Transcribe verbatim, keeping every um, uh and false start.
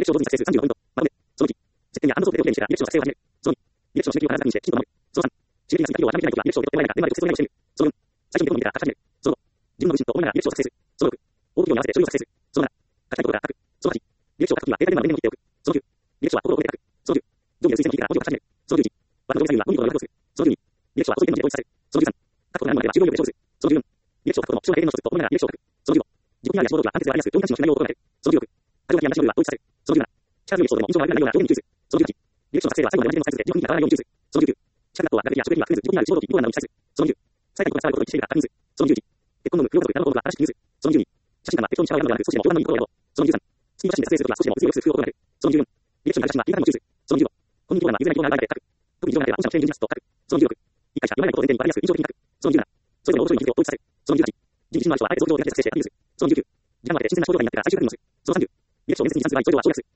クションを同時に作成するさんじゅうよんポイント。まとめ。そのいち、接点や反応想定を定義したら、履歴書の作成を始める。そのに、履歴書の締め切りを必ず確認して、きちんと守る。そのさん、締め切りが過ぎた企業は貯めていないときは、履歴書を受け取ってもらえないか、電話で直接相談をしてみる。そのよん、最初にレコードを見てから書き始める。そのご、自分の自身と思いながら履歴書を作成する。そのろく、大企業に合わせて書類を作成する。そのなな、書きたいことから書く。そのはち、履歴書を書くときはデータでの電源を切っておく。そのきゅう、履歴書は心を込めて書く。そのじゅう、上下の推薦を聞いてから文字を書き始める。そのじゅういち、枠の上下左右は語尾の要約をする。そのじゅうに、履歴書は遅い点文字で統一させる。そのじゅうさん、書くことが何もあれば重要量で勝負する。そのじゅうよん、履歴書を書くことも、貴重な経験の一つと思いながら履歴書を書く。そのじゅうご、自己 ピーアール や志望動機はアンケートで割りやすく、読み出しの内容を心がける。そのじゅうろく、過剰書きや無視の類は統一させる。そのじゅうなな、記者発表エピソードでも印象が悪くないような表現に注意する。そのじゅうはち、履歴書の作成は最後まで文字のサイズで自己 ピーアール に変わらないように注意する。そのじゅうきゅう、記者学校は学歴や職歴には含めず、自己 ピーアール 志望動機、どうなるに記載する。そのにじゅう、最後に伝わることを一致しているか確認する。そのにじゅういち、結婚の有無、不労所得、などの項目は正しく記入する。そのにじゅうに、写真館は適当に従うのではなく、少しでも評判のいいことを選ぼう。そのにじゅうさん、スキン写真で撮影するときは少しでも写りを良くする工夫を行う。そのにじゅうよん、履歴書の写真は言い方にも注意する。そのにじゅうご、本人評判は譲れない評判があるので書く。特に異常がなければ本社のチェーン人事と書く。そのにじゅうろく、理解者、言わないことを前提に分かりやすく印象的に書く。そのにじゅうなな、それぞれの大所に日付を統一させる。そのにじゅうはち、人事のある人はあえて増上を手で作成してアピールする。そのにじゅうきゅう、時間まで新鮮な症状がになってから最終確認をする。そのにじゅうさん、履歴書を面接に関する場合、症状は省略する。